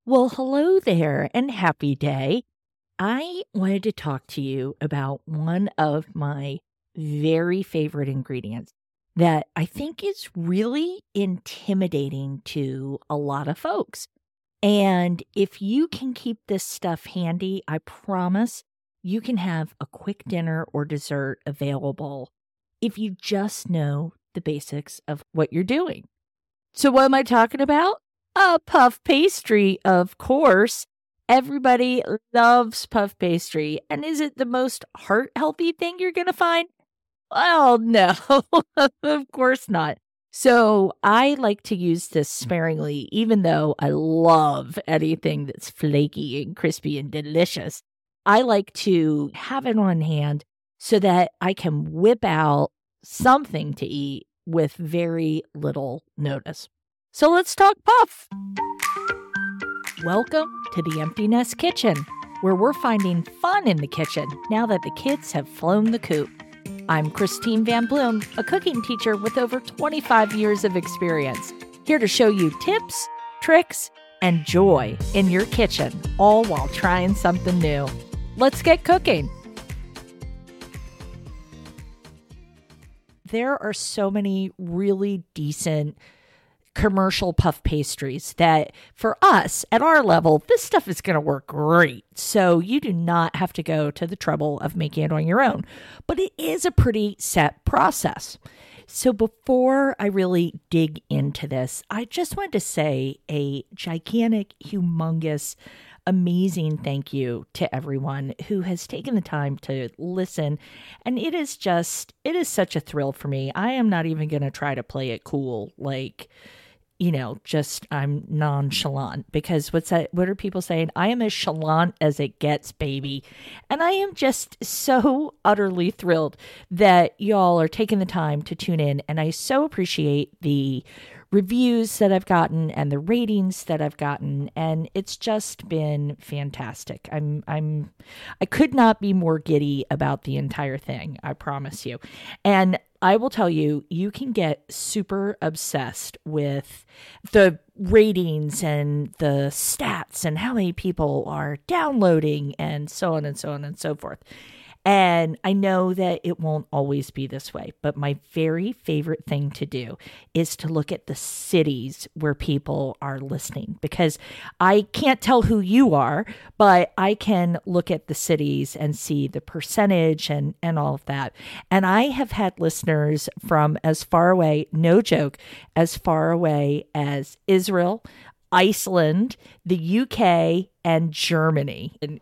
Well, hello there and happy day. I wanted to talk to you about one of my very favorite ingredients that I think is really intimidating to a lot of folks. And if you can keep this stuff handy, I promise you can have a quick dinner or dessert available if you just know the basics of what you're doing. So, what am I talking about? A puff pastry, of course. Everybody loves puff pastry. And is it the most heart healthy thing you're going to find? Well, no, of course not. So, I like to use this sparingly, even though I love anything that's flaky and crispy and delicious. I like to have it on hand so that I can whip out something to eat with very little notice. So let's talk puff. Welcome to the Empty Nest Kitchen, where we're finding fun in the kitchen now that the kids have flown the coop. I'm Christine Van Bloom, a cooking teacher with over 25 years of experience, here to show you tips, tricks, and joy in your kitchen, all while trying something new. Let's get cooking. There are so many really decent commercial puff pastries that for us at our level, this stuff is going to work great. So you do not have to go to the trouble of making it on your own, but it is a pretty set process. So before I really dig into this, I just wanted to say a gigantic, humongous, amazing thank you to everyone who has taken the time to listen. And it is such a thrill for me. I am not even going to try to play it cool, I'm nonchalant, because what are people saying? I am as chalant as it gets, baby. And I am just so utterly thrilled that y'all are taking the time to tune in. And I so appreciate the reviews that I've gotten and the ratings that I've gotten. And it's just been fantastic. I could not be more giddy about the entire thing. I promise you. And I will tell you, you can get super obsessed with the ratings and the stats and how many people are downloading and so on and so on and so forth. And I know that it won't always be this way, but my very favorite thing to do is to look at the cities where people are listening, because I can't tell who you are, but I can look at the cities and see the percentage and all of that. And I have had listeners from as far away, no joke, as far away as Israel, Iceland, the UK, and Germany. And,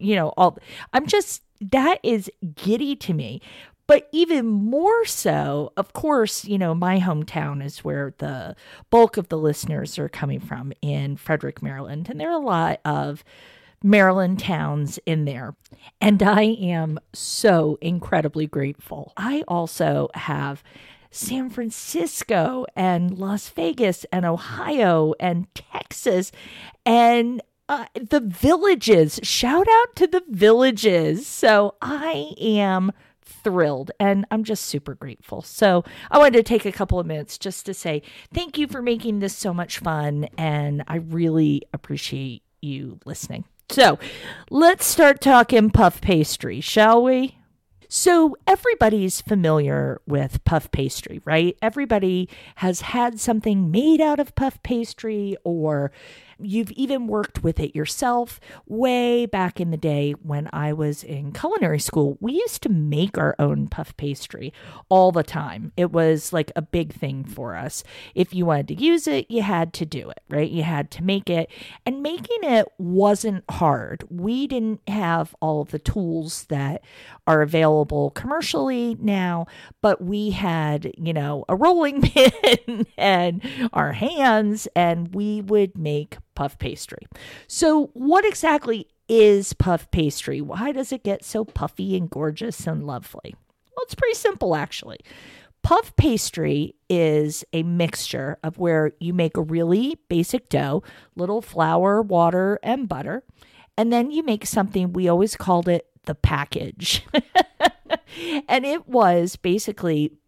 that is giddy to me. But even more so, of course, my hometown is where the bulk of the listeners are coming from, in Frederick, Maryland. And there are a lot of Maryland towns in there. And I am so incredibly grateful. I also have San Francisco and Las Vegas and Ohio and Texas and the villages. Shout out to the villages. So I am thrilled and I'm just super grateful. So I wanted to take a couple of minutes just to say thank you for making this so much fun. And I really appreciate you listening. So let's start talking puff pastry, shall we? So everybody's familiar with puff pastry, right? Everybody has had something made out of puff pastry, or you've even worked with it yourself. Way back in the day when I was in culinary school, we used to make our own puff pastry all the time. It was like a big thing for us. If you wanted to use it, you had to do it, right? You had to make it. And making it wasn't hard. We didn't have all of the tools that are available commercially now, but we had, a rolling pin and our hands, and we would make puff pastry. So what exactly is puff pastry? Why does it get so puffy and gorgeous and lovely? Well, it's pretty simple, actually. Puff pastry is a mixture of where you make a really basic dough, little flour, water, and butter, and then you make something, we always called it the package. And it was basically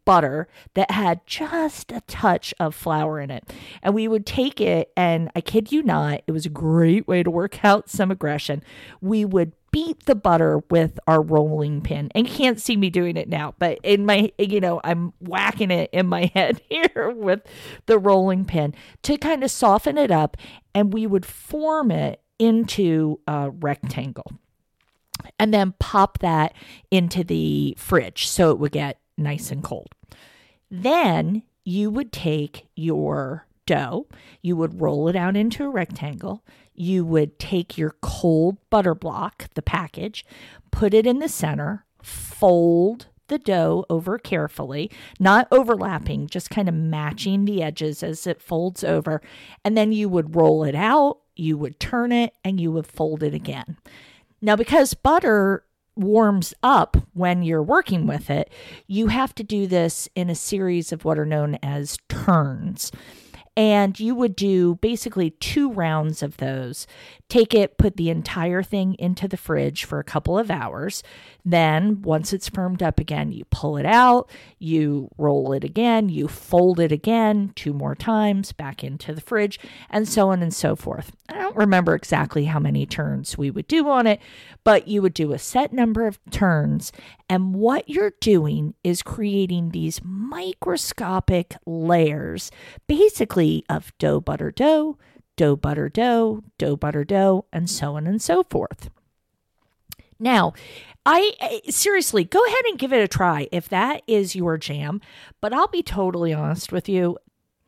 butter that had just a touch of flour in it. And we would take it, and I kid you not, it was a great way to work out some aggression. We would beat the butter with our rolling pin. And you can't see me doing it now, but in my, I'm whacking it in my head here with the rolling pin to kind of soften it up. And we would form it into a rectangle and then pop that into the fridge so it would get nice and cold. Then you would take your dough, you would roll it out into a rectangle, you would take your cold butter block, the package, put it in the center, fold the dough over carefully, not overlapping, just kind of matching the edges as it folds over, and then you would roll it out, you would turn it, and you would fold it again. Now, because butter warms up when you're working with it, you have to do this in a series of what are known as turns. And you would do basically 2 rounds of those. Take it, put the entire thing into the fridge for a couple of hours. Then once it's firmed up again, you pull it out, you roll it again, you fold it again 2 more times back into the fridge, and so on and so forth. I don't remember exactly how many turns we would do on it, but you would do a set number of turns. And what you're doing is creating these microscopic layers, basically of dough, butter, dough, dough, butter, dough, dough, butter, dough, and so on and so forth. Now, I seriously, go ahead and give it a try if that is your jam. But I'll be totally honest with you,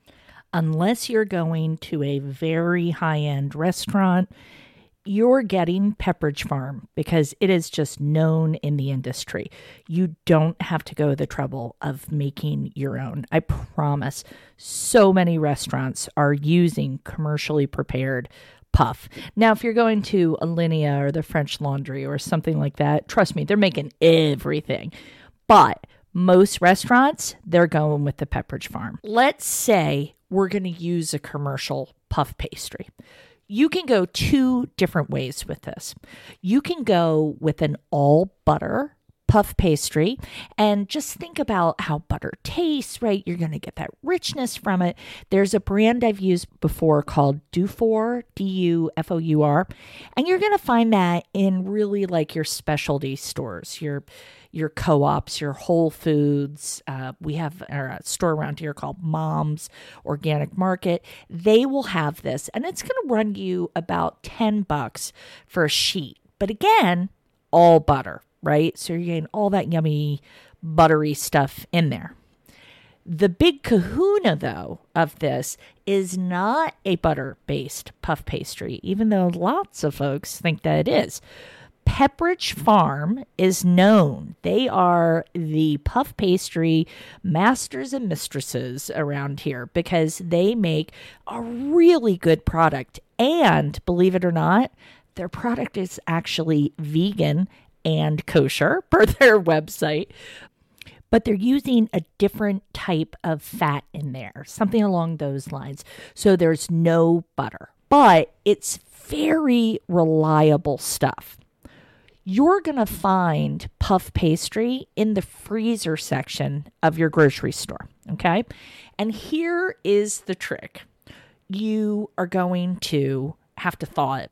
unless you're going to a very high-end restaurant, you're getting Pepperidge Farm because it is just known in the industry. You don't have to go the trouble of making your own. I promise. So many restaurants are using commercially prepared puff. Now, if you're going to Alinea or the French Laundry or something like that, trust me, they're making everything. But most restaurants, they're going with the Pepperidge Farm. Let's say we're going to use a commercial puff pastry. You can go 2 different ways with this. You can go with an all butter puff pastry and just think about how butter tastes, right? You're going to get that richness from it. There's a brand I've used before called Dufour, Dufour, and you're going to find that in really like your specialty stores, your co-ops, your Whole Foods. We have a store around here called Mom's Organic Market. They will have this, and it's going to run you about $10 for a sheet. But again, all butter, right? So you're getting all that yummy, buttery stuff in there. The big kahuna, though, of this is not a butter-based puff pastry, even though lots of folks think that it is. Pepperidge Farm is known. They are the puff pastry masters and mistresses around here because they make a really good product. And believe it or not, their product is actually vegan and kosher per their website. But they're using a different type of fat in there, something along those lines. So there's no butter, but it's very reliable stuff. You're going to find puff pastry in the freezer section of your grocery store, okay? And here is the trick. You are going to have to thaw it.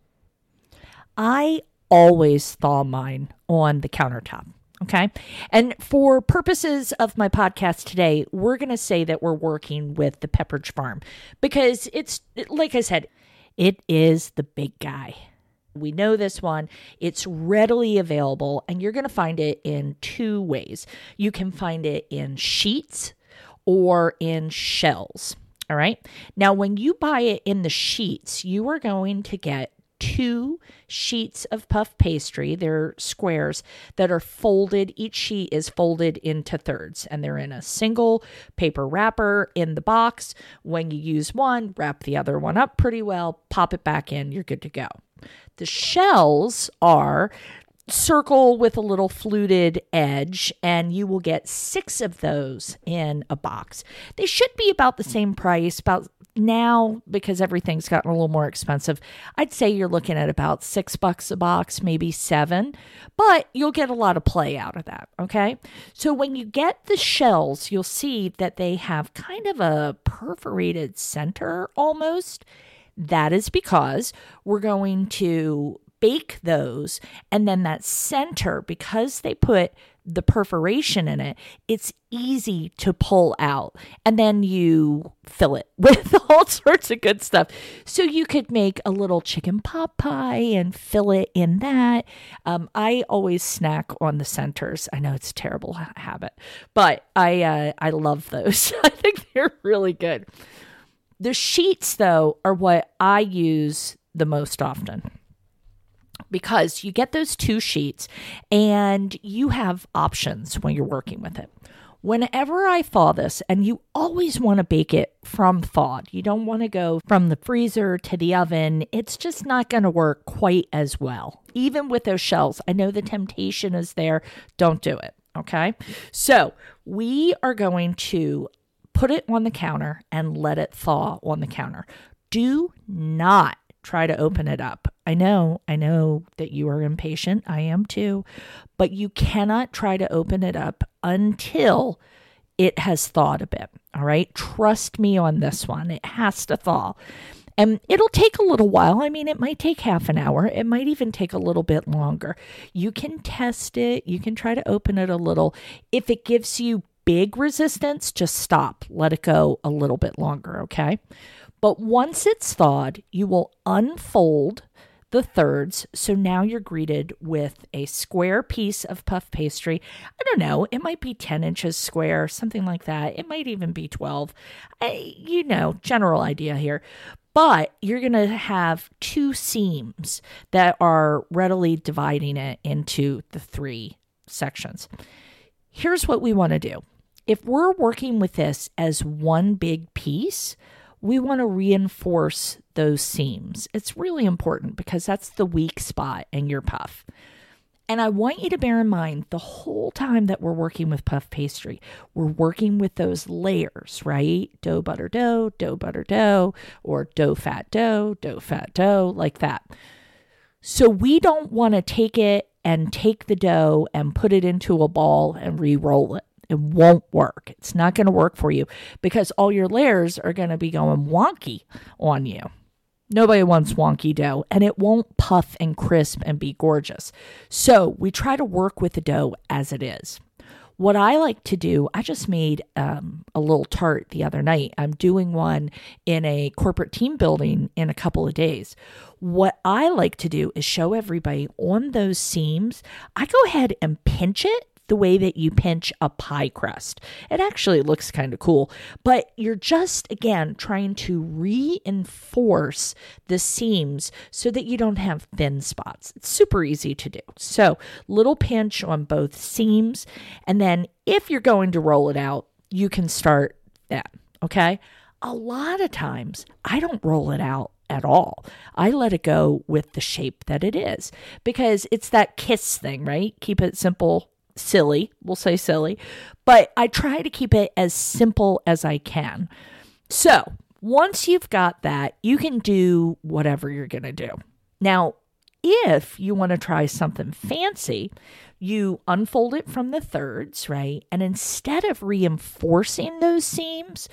I always thaw mine on the countertop, okay? And for purposes of my podcast today, we're going to say that we're working with the Pepperidge Farm because it's, like I said, it is the big guy. We know this one. It's readily available, and you're going to find it in 2 ways. You can find it in sheets or in shells, all right? Now, when you buy it in the sheets, you are going to get 2 sheets of puff pastry. They're squares that are folded. Each sheet is folded into thirds, and they're in a single paper wrapper in the box. When you use one, wrap the other one up pretty well, pop it back in, you're good to go. The shells are circle with a little fluted edge, and you will get 6 of those in a box. They should be about the same price. About now, because everything's gotten a little more expensive, I'd say you're looking at about $6 a box, maybe 7, but you'll get a lot of play out of that. Okay. So when you get the shells, you'll see that they have kind of a perforated center almost. That is because we're going to bake those, and then that center, because they put the perforation in it, it's easy to pull out, and then you fill it with all sorts of good stuff. So you could make a little chicken pot pie and fill it in that. I always snack on the centers. I know it's a terrible habit, but I love those. I think they're really good. The sheets, though, are what I use the most often, because you get those 2 sheets and you have options when you're working with it. Whenever I thaw this, and you always want to bake it from thawed, you don't want to go from the freezer to the oven. It's just not going to work quite as well. Even with those shells, I know the temptation is there. Don't do it. Okay. So we are going to put it on the counter and let it thaw on the counter. Do not try to open it up. I know that you are impatient. I am too. But you cannot try to open it up until it has thawed a bit. All right. Trust me on this one. It has to thaw. And it'll take a little while. I mean, it might take half an hour. It might even take a little bit longer. You can test it. You can try to open it a little. If it gives you big resistance, just stop. Let it go a little bit longer. Okay. But once it's thawed, you will unfold the thirds. So now you're greeted with a square piece of puff pastry. I don't know. It might be 10 inches square, something like that. It might even be 12. General idea here. But you're going to have 2 seams that are readily dividing it into the 3 sections. Here's what we want to do. If we're working with this as one big piece, we want to reinforce those seams. It's really important because that's the weak spot in your puff. And I want you to bear in mind the whole time that we're working with puff pastry, we're working with those layers, right? Dough, butter, dough, or dough, fat, dough, like that. So we don't want to take it and take the dough and put it into a ball and re-roll it. It won't work. It's not going to work for you because all your layers are going to be going wonky on you. Nobody wants wonky dough, and it won't puff and crisp and be gorgeous. So we try to work with the dough as it is. What I like to do, I just made a little tart the other night. I'm doing one in a corporate team building in a couple of days. What I like to do is show everybody on those seams. I go ahead and pinch it the way that you pinch a pie crust. It actually looks kind of cool, but you're just, again, trying to reinforce the seams so that you don't have thin spots. It's super easy to do. So little pinch on both seams. And then if you're going to roll it out, you can start that. Okay. A lot of times I don't roll it out at all. I let it go with the shape that it is because it's that KISS thing, right? Keep it simple, silly. We'll say silly, but I try to keep it as simple as I can. So once you've got that, you can do whatever you're going to do. Now, if you want to try something fancy, you unfold it from the thirds, right? And instead of reinforcing those seams,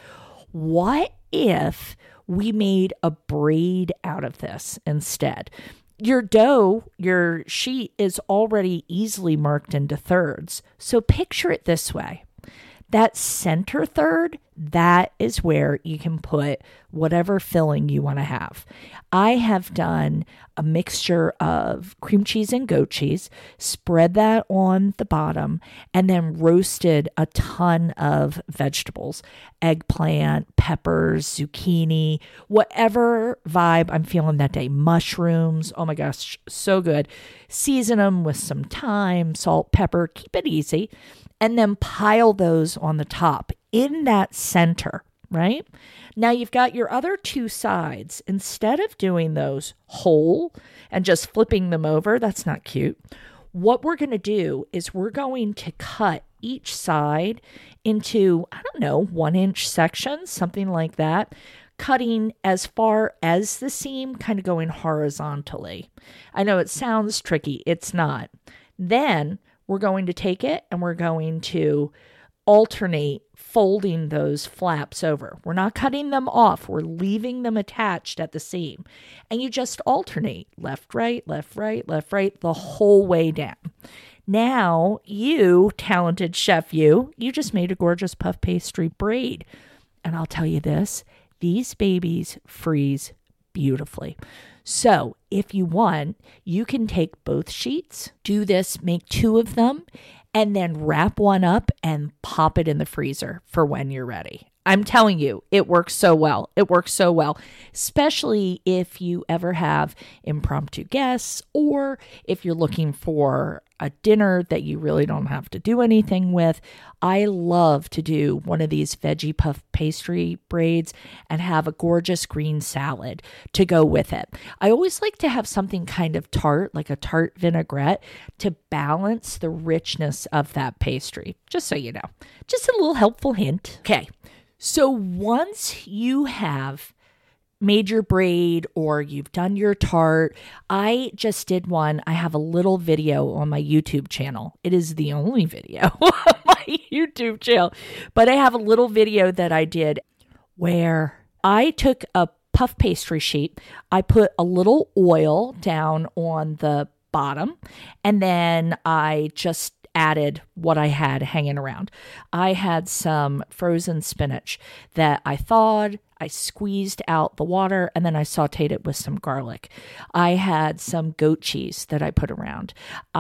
what if we made a braid out of this instead? Your dough, your sheet is already easily marked into thirds. So picture it this way. That center third, that is where you can put whatever filling you want to have. I have done a mixture of cream cheese and goat cheese, spread that on the bottom, and then roasted a ton of vegetables, eggplant, peppers, zucchini, whatever vibe I'm feeling that day, mushrooms. Oh my gosh, so good. Season them with some thyme, salt, pepper, keep it easy. And then pile those on the top in that center, right? Now you've got your other 2 sides. Instead of doing those whole and just flipping them over, that's not cute. What we're going to do is we're going to cut each side into, 1-inch sections, something like that, cutting as far as the seam, kind of going horizontally. I know it sounds tricky. It's not. Then we're going to take it and we're going to alternate folding those flaps over. We're not cutting them off. We're leaving them attached at the seam. And you just alternate left, right, left, right, left, right, the whole way down. Now, you, talented chef, you just made a gorgeous puff pastry braid. And I'll tell you this, these babies freeze beautifully. So if you want, you can take both sheets, do this, make 2 of them, and then wrap one up and pop it in the freezer for when you're ready. I'm telling you, it works so well. It works so well, especially if you ever have impromptu guests or if you're looking for a dinner that you really don't have to do anything with. I love to do one of these veggie puff pastry braids and have a gorgeous green salad to go with it. I always like to have something kind of tart, like a tart vinaigrette, to balance the richness of that pastry, just so you know. Just a little helpful hint. Okay. So once you have made your braid or you've done your tart, I just did one. I have a little video on my YouTube channel. It is the only video on my YouTube channel, but I have a little video that I did where I took a puff pastry sheet. I put a little oil down on the bottom, and then I just added what I had hanging around. I had some frozen spinach that I thawed. I squeezed out the water and then I sauteed it with some garlic. I had some goat cheese that I put around.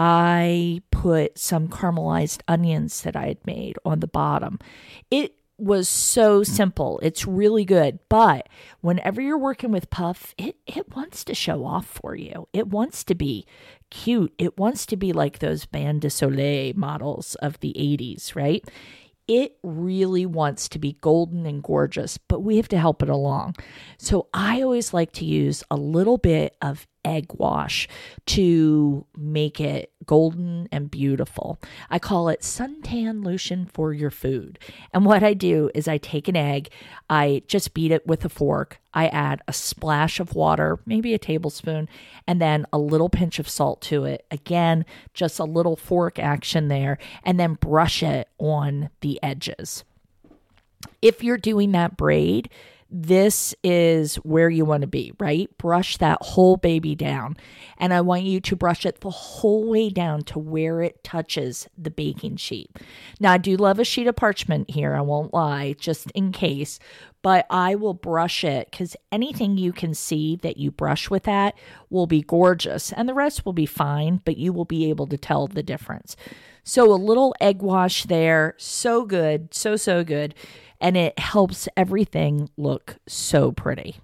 I put some caramelized onions that I had made on the bottom. It was so simple. It's really good. But whenever you're working with puff, it wants to show off for you. It wants to be cute. It wants to be like those Bain de Soleil models of the 80s, right? It really wants to be golden and gorgeous, but we have to help it along. So I always like to use a little bit of egg wash to make it golden and beautiful. I call it suntan lotion for your food. And what I do is I take an egg, I just beat it with a fork, I add a splash of water, maybe a tablespoon, and then a little pinch of salt to it. Again, just a little fork action there, and then brush it on the edges. If you're doing that braid, this is where you want to be, right? Brush that whole baby down. And I want you to brush it the whole way down to where it touches the baking sheet. Now, I do love a sheet of parchment here, I won't lie, just in case. But I will brush it because anything you can see that you brush with that will be gorgeous. And the rest will be fine, but you will be able to tell the difference. So a little egg wash there, so good, so good. And it helps everything look so pretty.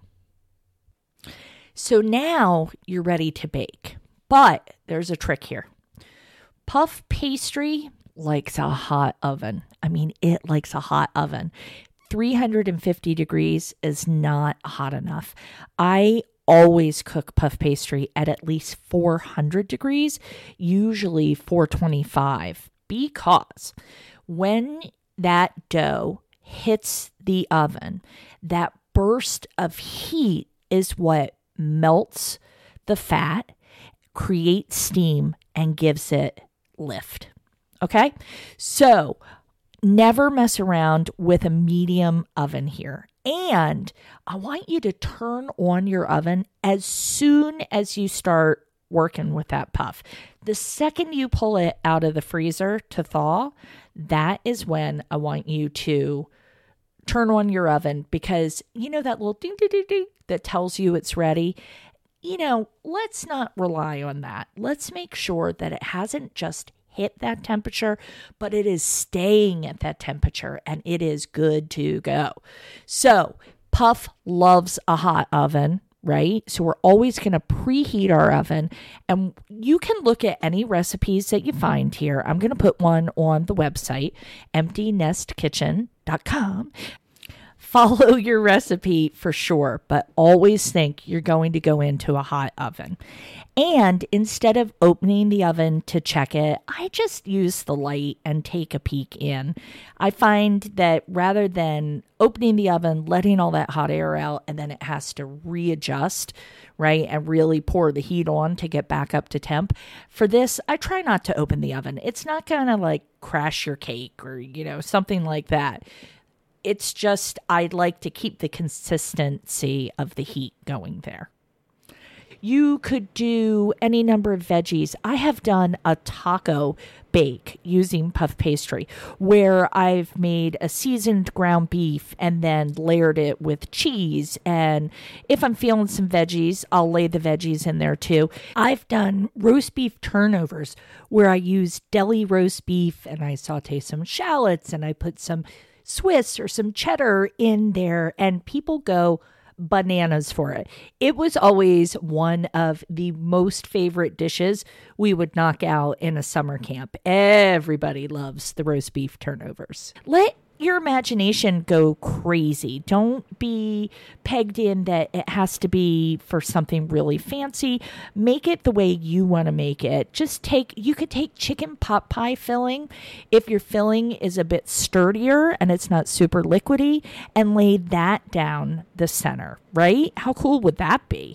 So now you're ready to bake. But there's a trick here. Puff pastry likes a hot oven. I mean, it likes a hot oven. 350 degrees is not hot enough. I always cook puff pastry at least 400 degrees, usually 425, because when that dough hits the oven, that burst of heat is what melts the fat, creates steam, and gives it lift. Okay? So never mess around with a medium oven here. And I want you to turn on your oven as soon as you start working with that puff. The second you pull it out of the freezer to thaw, that is when I want you to turn on your oven, because you know that little ding, ding, ding, ding that tells you it's ready. Let's not rely on that. Let's make sure that it hasn't just hit that temperature, but it is staying at that temperature and it is good to go. So puff loves a hot oven, right? So we're always going to preheat our oven, and you can look at any recipes that you find here. I'm going to put one on the website, emptynestkitchen.com. follow your recipe for sure, but always think you're going to go into a hot oven. And instead of opening the oven to check it, I just use the light and take a peek in. I find that rather than opening the oven, letting all that hot air out, and then it has to readjust, right, and really pour the heat on to get back up to temp. For this, I try not to open the oven. It's not going to like crash your cake or, something like that. It's just, I'd like to keep the consistency of the heat going there. You could do any number of veggies. I have done a taco bake using puff pastry where I've made a seasoned ground beef and then layered it with cheese. And if I'm feeling some veggies, I'll lay the veggies in there too. I've done roast beef turnovers where I use deli roast beef and I saute some shallots and I put some Swiss or some cheddar in there, and people go bananas for it. It was always one of the most favorite dishes we would knock out in a summer camp. Everybody loves the roast beef turnovers. Let your imagination go crazy. Don't be pegged in that it has to be for something really fancy. Make it the way you want to make it. You could take chicken pot pie filling if your filling is a bit sturdier and it's not super liquidy, and lay that down the center, right? How cool would that be?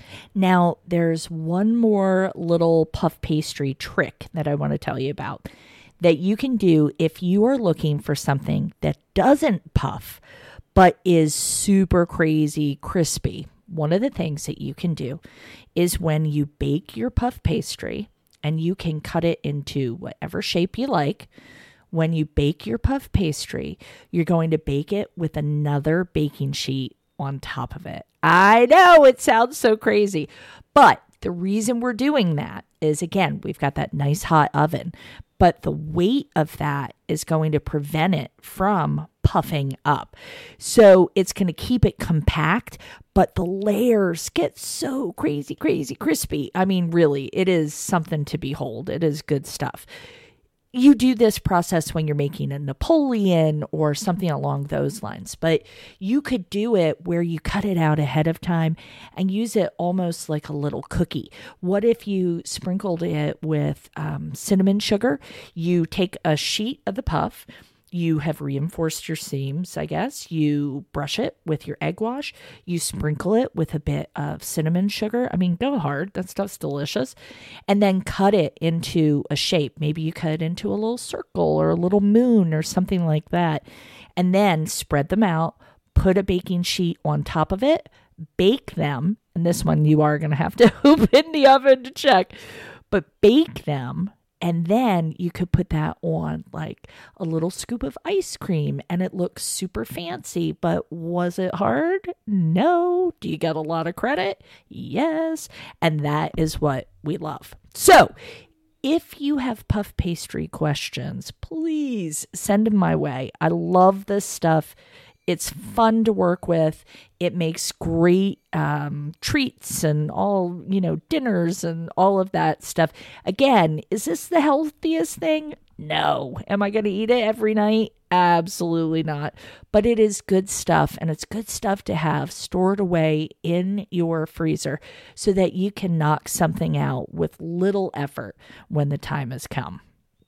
Now, there's one more little puff pastry trick that I want to tell you about that you can do if you are looking for something that doesn't puff but is super crazy crispy. One of the things that you can do is when you bake your puff pastry, and you can cut it into whatever shape you like. When you bake your puff pastry, you're going to bake it with another baking sheet on top of it. I know it sounds so crazy, but the reason we're doing that is, again, we've got that nice hot oven, but the weight of that is going to prevent it from puffing up. So it's going to keep it compact, but the layers get so crazy crispy. I mean, really, it is something to behold. It is good stuff. You do this process when you're making a Napoleon or something along those lines, but you could do it where you cut it out ahead of time and use it almost like a little cookie. What if you sprinkled it with cinnamon sugar? You take a sheet of the puff. You have reinforced your seams, I guess. You brush it with your egg wash. You sprinkle it with a bit of cinnamon sugar. I mean, go hard. That stuff's delicious. And then cut it into a shape. Maybe you cut it into a little circle or a little moon or something like that. And then spread them out. Put a baking sheet on top of it. Bake them. And this one you are going to have to open the oven to check. But bake them. And then you could put that on like a little scoop of ice cream and it looks super fancy. But was it hard? No. Do you get a lot of credit? Yes. And that is what we love. So if you have puff pastry questions, please send them my way. I love this stuff. It's fun to work with. It makes great treats and all, dinners and all of that stuff. Again, is this the healthiest thing? No. Am I going to eat it every night? Absolutely not. But it is good stuff, and it's good stuff to have stored away in your freezer so that you can knock something out with little effort when the time has come.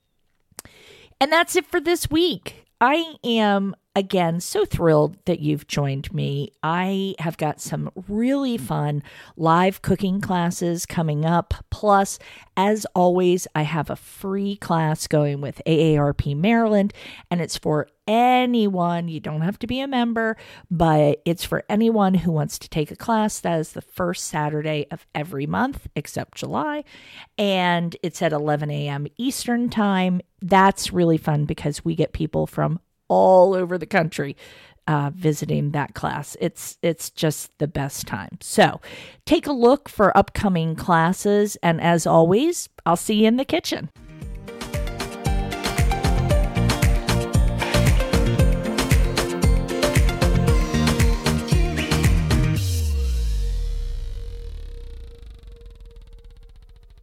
And that's it for this week. I am, again, so thrilled that you've joined me. I have got some really fun live cooking classes coming up. Plus, as always, I have a free class going with AARP Maryland, and it's for anyone. You don't have to be a member, but it's for anyone who wants to take a class. That is the first Saturday of every month, except July, and it's at 11 a.m. Eastern time. That's really fun because we get people from all over the country visiting that class. It's just the best time. So take a look for upcoming classes, and as always, I'll see you in the kitchen.